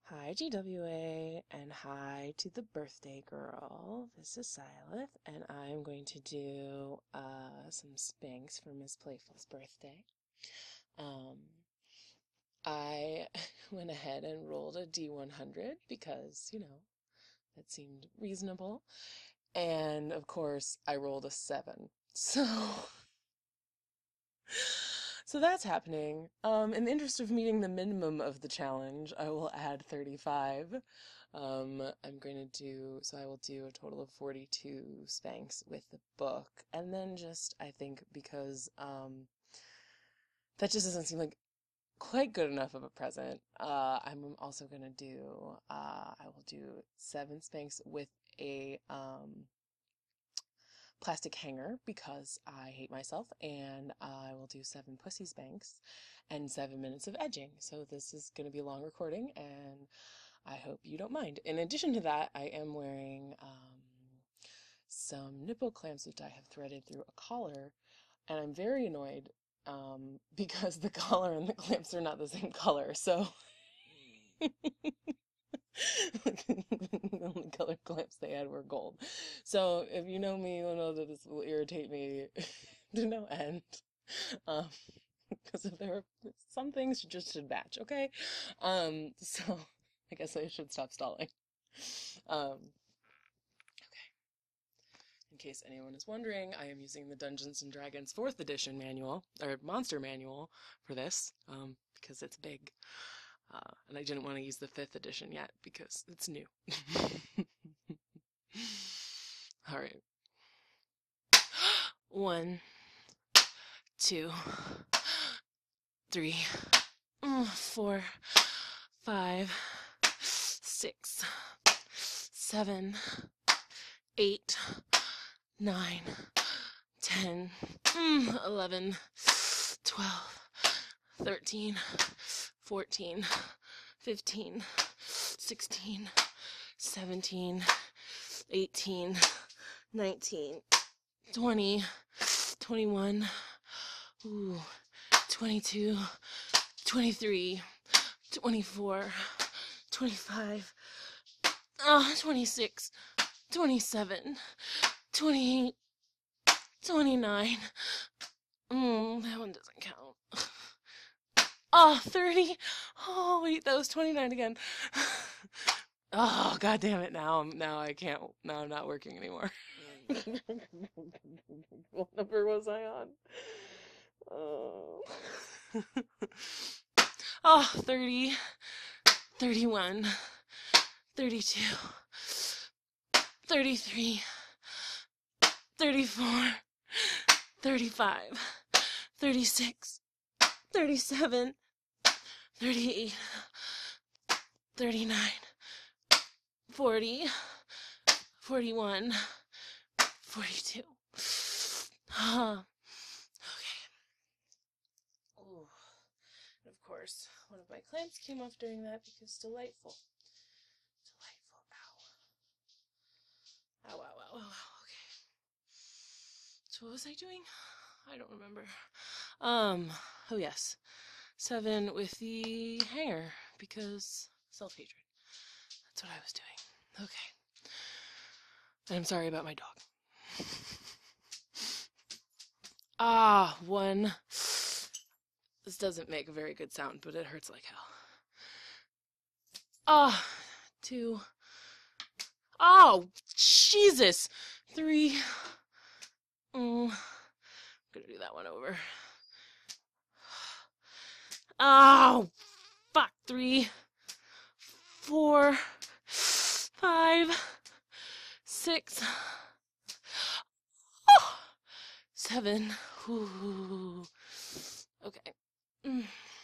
Hi GWA and hi to the birthday girl. This is Silith and I'm going to do some Spanx for Miss Playful's birthday. Um, I went ahead and rolled a D100 because, that seemed reasonable. And of course I rolled a 7. So that's happening. In the interest of meeting the minimum of the challenge, I will add 35. I will do a total of 42 Spanx with the book. And then just, I think, because that just doesn't seem like quite good enough of a present, I'm also going to do, I will do 7 Spanx with a plastic hanger because I hate myself, and I will do 7 pussy Spanx and 7 minutes of edging. So this is going to be a long recording, and I hope you don't mind. In addition to that, I am wearing some nipple clamps which I have threaded through a collar, and I'm very annoyed because the collar and the clamps are not the same color. So the only color clamps they had were gold. So if you know me, you'll know that this will irritate me to no end. Um, because if there are some things just should match, okay? So I guess I should stop stalling. Um, in case anyone is wondering, I am using the Dungeons and Dragons 4th edition manual, or monster manual for this, because it's big. And I didn't want to use the 5th edition yet because it's new. All right. 1, 2, 3, 4, 5, 6, 7, 8, 9, 10, 11, 12, 13, 14, 15, 16, 17, 18, 19, 20, 21, 22, 23, 24, 25, 26, 27, 28, 29. That one doesn't count. 30. Oh, wait, that was 29 again. Oh, god damn it. Now I can't. Now I'm not working anymore. What number was I on? Oh. 30, 31, 32, 33, 34, 35, 36, 37, 38, 39, 40, 41, 42. Okay. Ooh. And of course, one of my clamps came off during that because delightful. Delightful. Ow. Ow, ow, ow, ow, ow. Okay. So what was I doing? I don't remember. Oh yes. 7 with the hanger because self-hatred. That's what I was doing. Okay. And I'm sorry about my dog. 1. This doesn't make a very good sound, but it hurts like hell. 2. Oh, Jesus! 3. I'm gonna do that one over. Oh, fuck. 3, 4, 5, 6, 7. Ooh. Okay. Okay.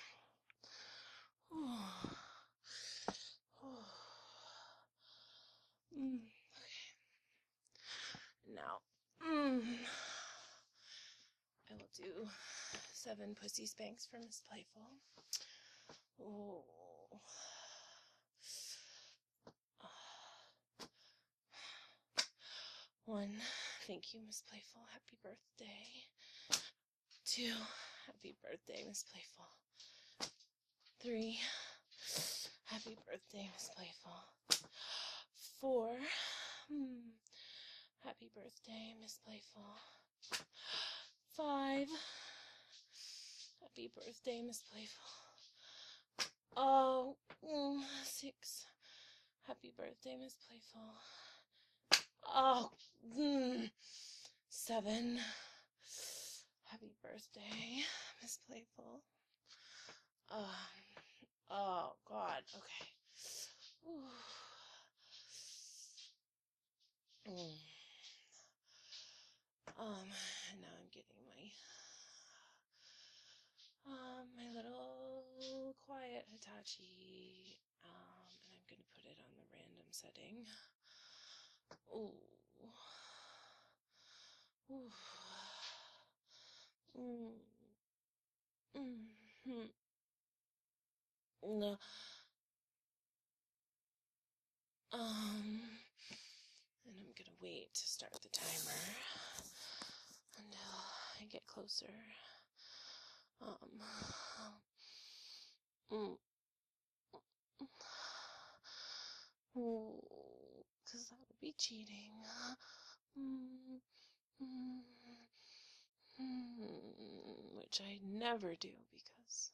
Now, I will do 7 pussy Spanx for Miss Playful. Oh. 1, thank you, Miss Playful. Happy birthday. 2, happy birthday, Miss Playful. 3, happy Happy birthday, Miss Playful. 4. Happy birthday, Miss Playful. 5. Happy birthday, Miss Playful. Oh, 6. Happy birthday, Miss Playful. Oh, 7. Happy birthday, Miss Playful. Oh, God. Okay. Ooh. Now I'm getting my little quiet Hitachi, and I'm gonna put it on the random setting. Ooh. Ooh. No. And I'm gonna wait to start the timer until I get closer. Because that would be cheating. Which I never do because.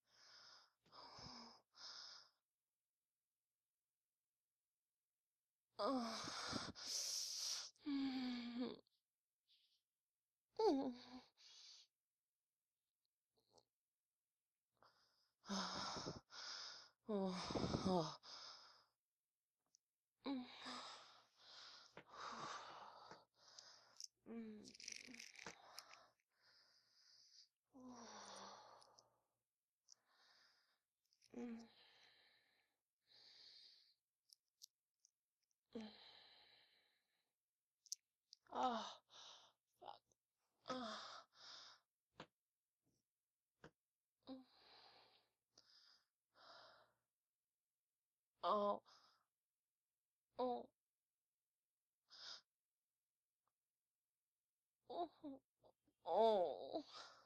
Oh, fuck. Oh. Oh. Oh. Oh.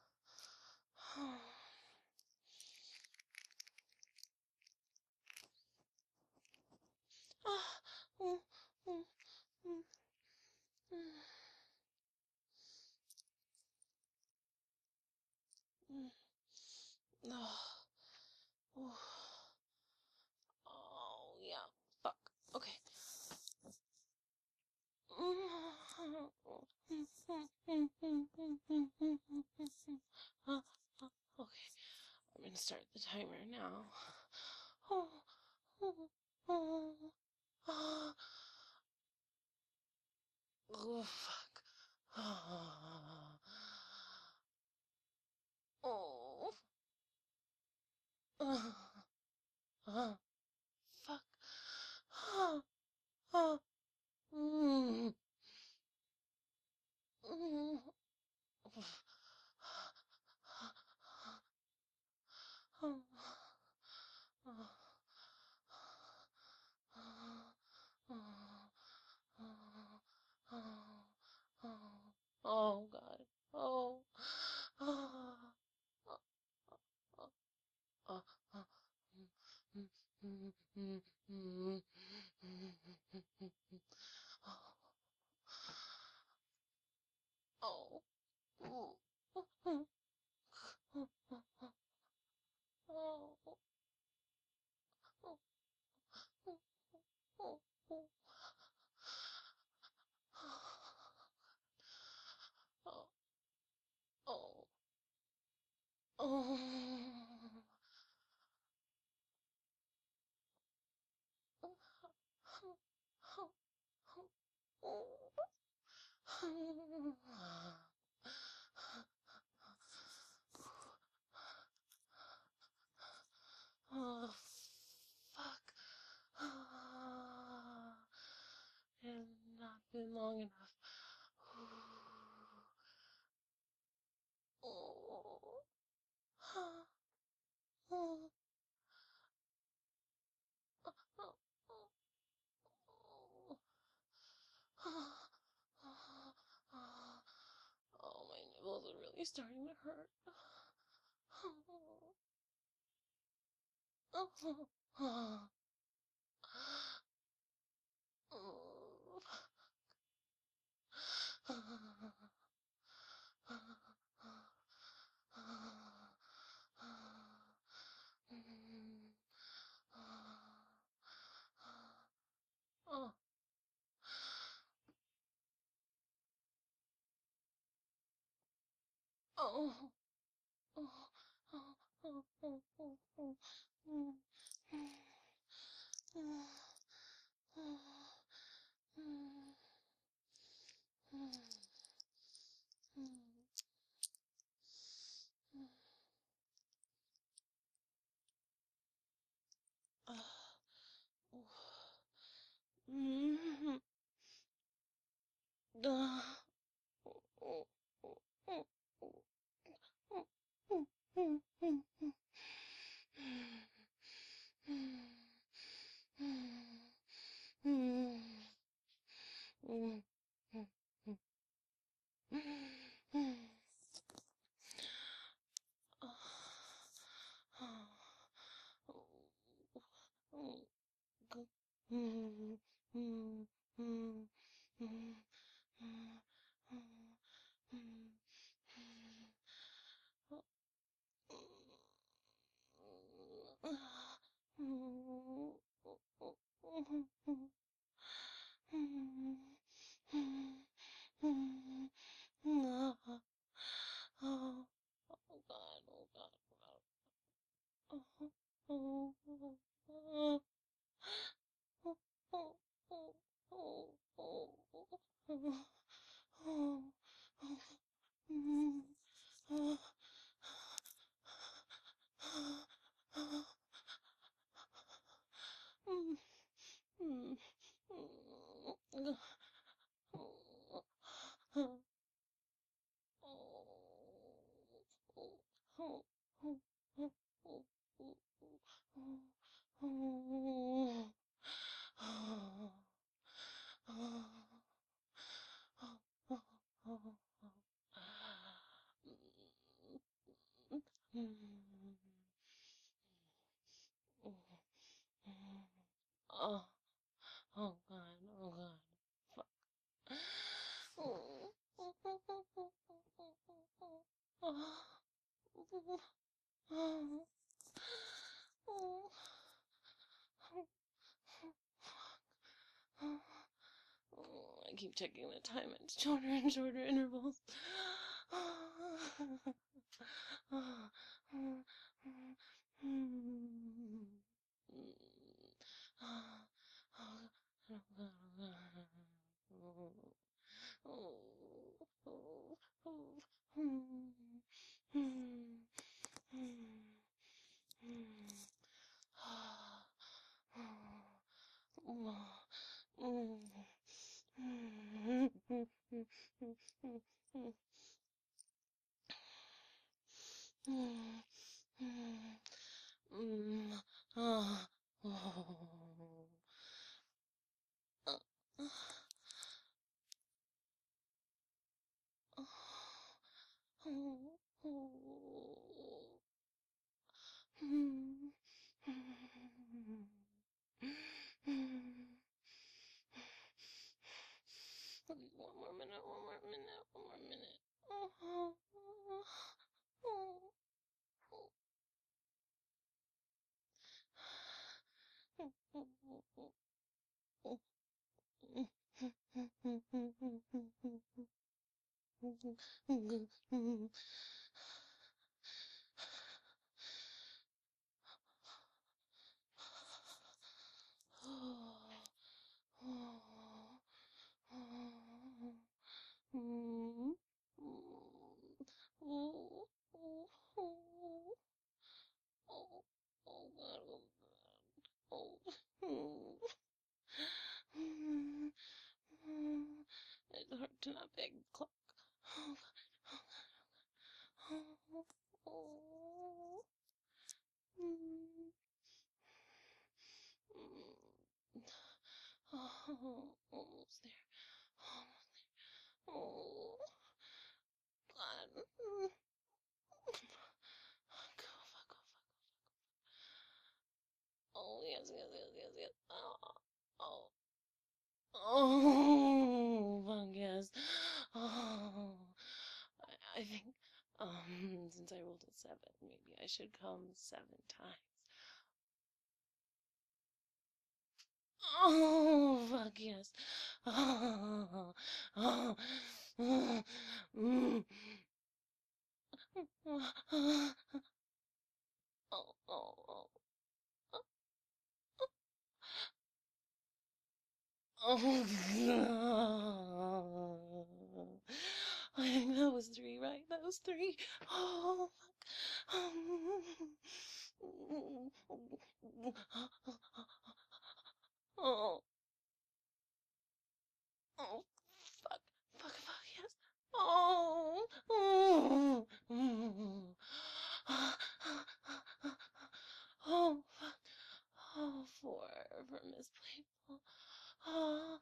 Oh, yeah. Fuck. Okay. Okay. I'm gonna start the timer now. Oh, fuck. Oh. Fuck. Oh, God. Oh. Oh. Oh, fuck. It has not been long enough. Oh, my nipples are really starting to hurt. Oh, oh, oh, oh, oh, oh, oh, oh, oh, Oh, God, oh, God, oh, God. Oh, oh, oh, oh, oh, oh, oh, oh, oh, oh, oh, Oh, oh God, oh God. Fuck. Oh, oh, oh, oh, oh, oh, oh, oh, oh, oh, oh, I keep checking the time. It's shorter and shorter intervals. One more minute, one more minute, one more minute. Oh, oh God, oh God. Oh. It's hard to not beg the clock. Oh God, oh God, oh. Oh, almost there. Almost there. Oh, God. Go, fuck, go, fuck. Oh, yes, yes, yes, yes, yes. Oh, oh. Oh, fuck yes. Oh, I think, since I rolled a 7, maybe I should come 7 times. Oh, fuck yes. Oh, oh, oh, mm. Oh, oh, oh. I think that was three, right? That was three. Oh, oh, oh, fuck, fuck, fuck, yes. Oh, oh, oh, fuck. Oh, four for Miss Playful. Oh,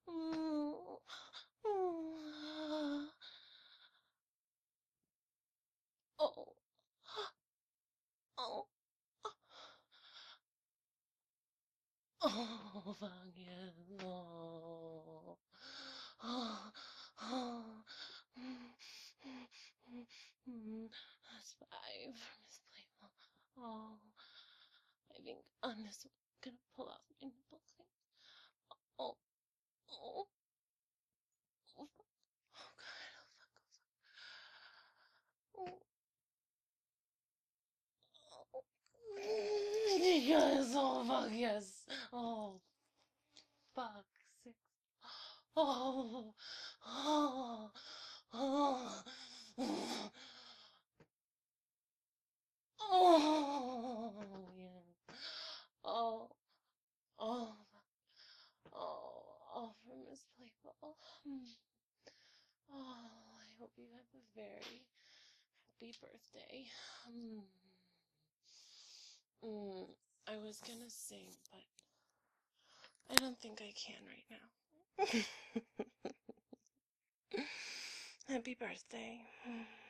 oh, oh, oh, fuck yes. Oh, oh, oh. That's five for Miss Playful. Oh, I think I'm just gonna pull off my nipple clamp. Oh, oh, oh, fuck. Oh, God, oh, fuck, oh, fuck. Oh, oh. Yes, oh, fuck, yes. Oh, fuck, six. Oh, oh, oh, oh, oh, yeah. Oh, oh, oh, for Miss Playful. Oh, I hope you have a very happy birthday. I was gonna sing, but I don't think I can right now. Happy birthday.